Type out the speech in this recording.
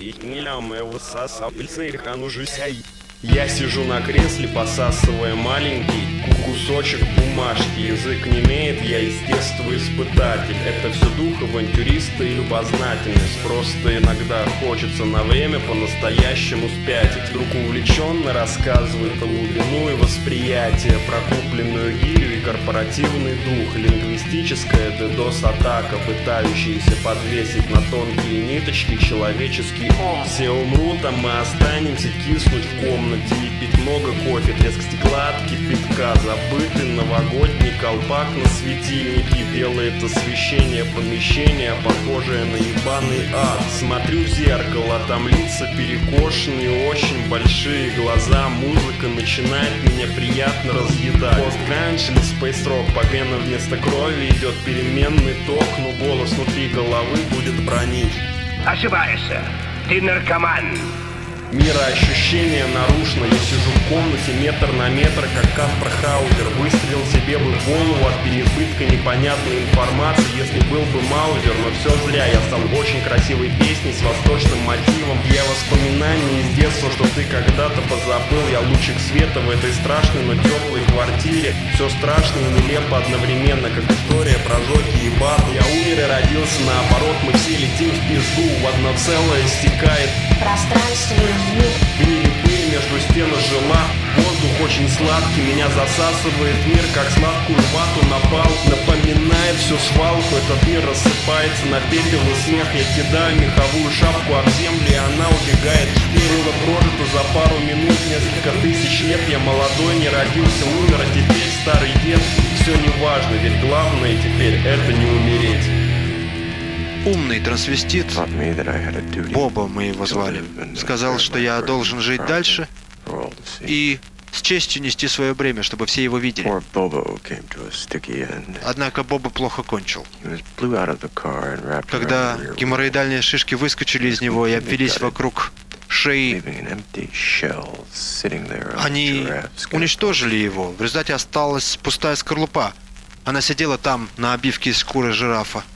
Я сижу на кресле, посасывая маленький кусочек бумажки. Язык немеет, я естествоиспытатель. Это все дух авантюриста и любознательность. Просто иногда хочется на время по-настоящему спятить. Вдруг увлеченно рассказывает о глубину и восприятие, про купленную гирю и корпоративный дух. Лингвистическая DDoS-атака, пытающаяся подвесить на тонкие ниточки человеческий ум. Все умрут, а мы останемся киснуть в комнате и пить много кофе, треск стекла от кипятка, забытый новогодний колпак на светильнике, делает освещение помещения, похожее на ебаный ад. Смотрю в зеркало, там лица перекошенные, очень большие глаза, музыка начинает меня приятно разъедать. Пост-гранж или спейс-рок, по венам вместо крови идет переменный ток, но голос внутри головы будет бронить. Ошибаешься, ты наркоман. Мироощущение нарушено. Я сижу в комнате метр на метр, как Каспар Хаузер. Выстрелил себе бы в голову от переизбытка непонятной информации, если был бы Маузер, но все зря. Я стал очень красивой песней с восточным мотивом. Я воспоминания из детства, что ты когда-то позабыл. Я лучик света в этой страшной, но теплой квартире. Все страшно и нелепо одновременно, как история про Жоки и Бату. Я умер и родился наоборот, мы все летим в пизду. В одно целое стекает пространственный звук. Гнили пыль между стен и жила. Воздух очень сладкий, меня засасывает мир, как сладкую вату напал. Напоминает всю свалку, этот мир рассыпается на пепел и смех. Я кидаю меховую шапку об землю, и она убегает. Было прожито за пару минут несколько тысяч лет. Я молодой, не родился, умер, а теперь старый дед. Все не важно, ведь главное теперь это не умереть. Умный трансвестит, Боба мы его звали, сказал, что я должен жить дальше и с честью нести свое бремя, чтобы все его видели. Однако Боба плохо кончил. Когда геморроидальные шишки выскочили из него и обвелись вокруг шеи, они уничтожили его. В результате осталась пустая скорлупа. Она сидела там, на обивке из шкуры жирафа.